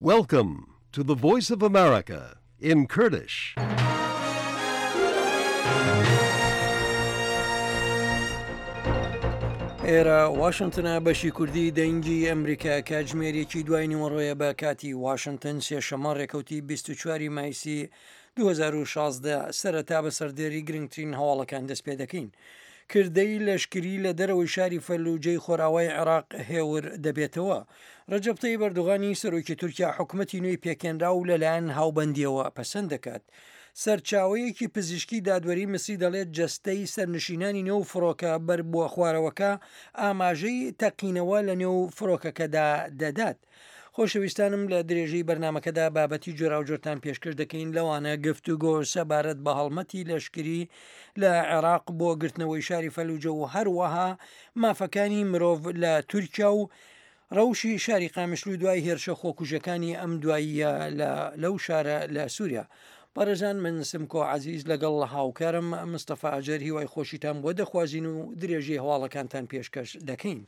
Welcome to the Voice of America in Kurdish. ئێرە واشنگتنە بەشی کوردی دەنگی ئەمریکا کاتژمێرێکی دوای نیوەڕۆیە بە کاتی واشنگتن سێشەمە ڕێکەوتی 24 مایسی 2016 سەرەتا بە سەردێری گرنگترین هەواڵەکان دەست پێ دەکەین. کردەی لەشکری لە دەرەوەی شاری فەلوجەی خۆراوای عێراق هێور دەبێتەوە. ڕەجەب تەیب ئەردوغانی سەرۆکی تورکیا حکوومەتی نوێی پێکێنرا و لەلایەن هاوبەندیەوە پەسەند دەکات. سەرچاوەیەکی پزیشکی دادوەری مسی دەڵێت جەستەی سەرنشینانی نێو فڕۆکە بەر بووە خوارەوەکە ئاماژەی تەقینەوە لە نێو فڕۆکەکەدا دەدات. خۆشەویستانم لە درێژەی بەرنمەکەدا بابەتی جۆراوجۆرتان پێشکەش دەکەین لەوانە گفتوگۆ سەبارەت بە هەڵمەتی لەشکری لە عێراق بۆ گرتنەوەی شاری فەلوجە و هەروەها مافەکانی مرۆڤ لە تورکیا و ڕەوشی شاری قامشلو دوای هێرشە خۆکوژەکانی ئەم دواییە لەو شارە لە سووریا. بەڕێزان من سمکۆ عەزیز لەگەڵ هاوکارم مستەفا ئەجەر هیوای خۆشیتان بۆ دەخوازین و درێژەی هەواڵەکانتان پێشکەش دەکەین.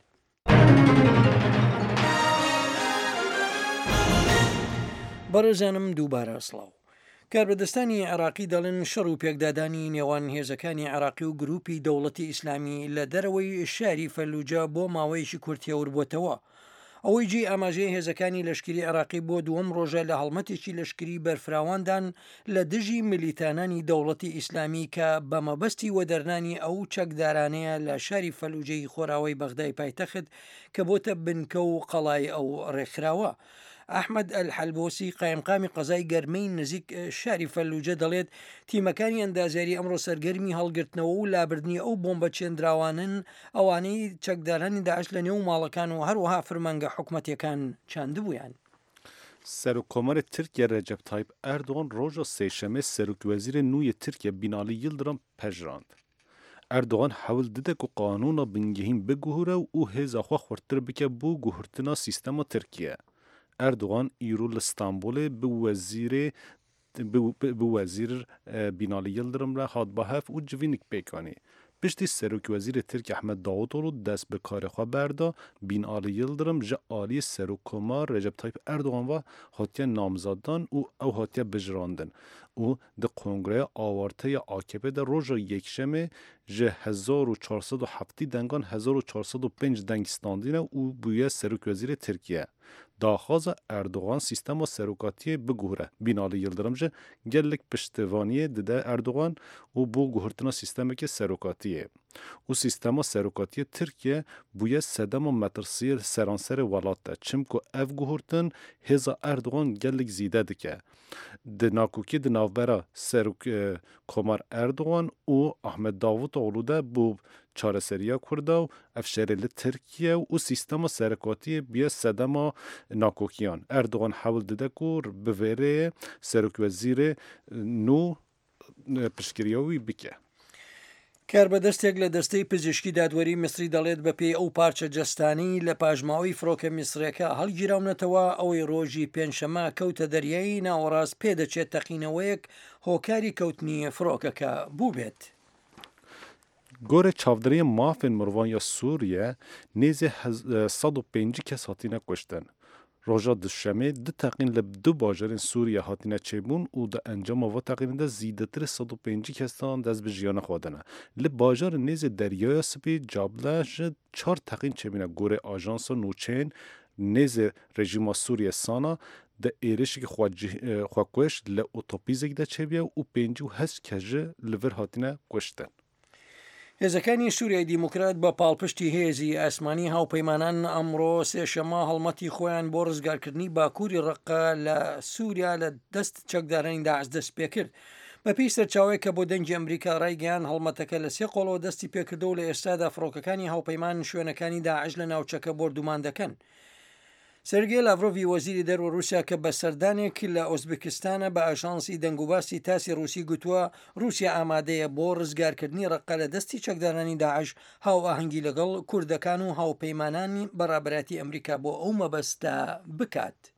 بەڕێزانم دووبارە سڵاو. کاربەدەستانی عێراقی دەڵێن شەڕ و پێکدادانی نێوان هێزەکانی عێراقی و گروپی دەوڵەتی ئیسلامی لە دەرەوەی شاری فەلوجە بۆ ماوەیەکی کورتێور بووتەوە. ئەوەی جێ ئاماژەی هێزەکانی لەشکری عێراقی بۆ دووەم ڕۆژە لە هەڵمەتێکی لەشکری بەرفراواندان لە دژی ملیتانانی دەوڵەتی ئیسلامی کە بە مەبەستی وەدەرنانی ئەو چەکدارانەیە لە شاری فەلوجەی خۆراوەی بەغدای پایتەخت کە بۆتە بنکە و قەڵای ئەو ڕێکخراوە. ئەحمەد ئەلحەلبۆسی قایمقامی قەزای گەرمەی نزیک شاری فەلوجە دەڵێت تیمەکانی ئەندازیاری ئەمڕۆ سەرگەرمی هەڵگرتنەوە و لابردنی ئەو بۆمبە چێندراوانن ئەوانەی چەکدارانی داعش لە نێو ماڵەکان و هەروەها فرمانگە حکوومەتیەکان چاندبوویان. Serokkomarê Tirkiye Recep Tayyip Erdoğan roja sêşemê Serokwezîrê nû yê Tirkiye Binalî Yildirim pejrand. Erdoğan hewil dide ku qanûna bingehîn biguhire û hêza xwe xurttir bike bû guhurtina sîstema Tirkiye. Erdoğan îro li Stenbolê bi wezîr Binalî Yildirim re hat bihev û civînik pêkanî. Piştî Serokwezîrê Tirkiye Ehmed Davutoglu dest bi karê xwe berda, Binalî Yildirim ji aliyê Serokkomar Recep Tayyip Erdoğan ve hatiye namzadan û ew hatiye bijirandin û di Kongreya Awarteya AKP de roja yekşemê ji 1407 dengan 1405 deng standîne û bûye Serokwezîrê Tirkiye. Daxwaza Erdoğan sîstema serokatiyê biguhre. Binalî Yildirim ji gelek piştvaniyê dide Erdoğan û bû guhurtina sîstemekê serokatiyê. û sîstema serokatiyê Tirkiye bûye sedema metirsiyê seranserê welat de. Çimku ev guhurtin hêza Erdoğan gelek zîde dike. Di nakokî di navbera Serokkomar Erdoğan û Ahmed Davutoglu de bû çareseriya Kurda û evşerê li Tirkiye û sîstema serokatiyê bûye sedema nakokiyan. Erdoğan hewil dide ku bi vêreyê Serokwezîrê nû piştgiriya wî bike. کاربەدەستێک لە دەستەی پزیشکی دادوەری میسری دەڵێت بە پێی ئەو پارچە جەستانی لە پاژماوەی فڕۆکە میسرەکە هەڵگیراونەتەوە ئەوەی ڕۆژی پێنجشەمە کەوتە دەریایی ناوەڕاست پێدەچێت تەقینەوەیەک هۆکاری کەوتنی فڕۆکەکە بوو بێت. Gorê çavdiriya mafên mirovan ya Sûriye nêzê 105 kes hatine kuştin. Roja duşemê di teqîn li du bajarên Sûriye hatine çêbûn û di encama ve teqînê de zîdetir 105 kesan dest bi jiyana xwe dine. Li bajarê nêzê Deryaya Spî Cable ji 4 teqîn çêbîne. Gorê Ajansa Nûçeyên nêzê rejîma Sûriye Sana di êrişekî xwekweş li otopîzekî de çêbiye û 58 kes ji li vir hatine kuştin. هێزەکانی سووریای دیموکرات بە پاڵپشتی هێزی ئاسمانی هاوپەیمانان ئەمڕۆ سێشەمە هەڵمەتی خۆیان بۆ ڕزگارکردنی باکووری ڕقە لە سووریا لە دەست چەکدارانی داعش دەست پێ کرد. بەپێی سەرچاوەیە کە بۆ دەنگی ئەمریکا ڕایگەیان هەڵمەتەکە لە سێ قۆڵەوە دەستی پێکردە و لە ئێستادا فڕۆکەکانی هاوپەیمان شوێنەکانی داعش لە ناوچەکە بردومان دەکەن. سەرگێ لاڤرۆڤی وەزیری دەرەوە رووسیا کە بە سەردانێک لە ئۆزبکستانە بە ئاژانسی دەنگوباسی تاسی رووسی گوتووە رووسیا ئامادەیە بۆ ڕزگارکردنی ڕقە لە دەستی چەکدارانی داعش هاو ئاهەنگی لەگەڵ کوردەکان و هاوپەیمانانی بەڕابەتی ئەمریکا بۆ ئەو مەبەستە بکات.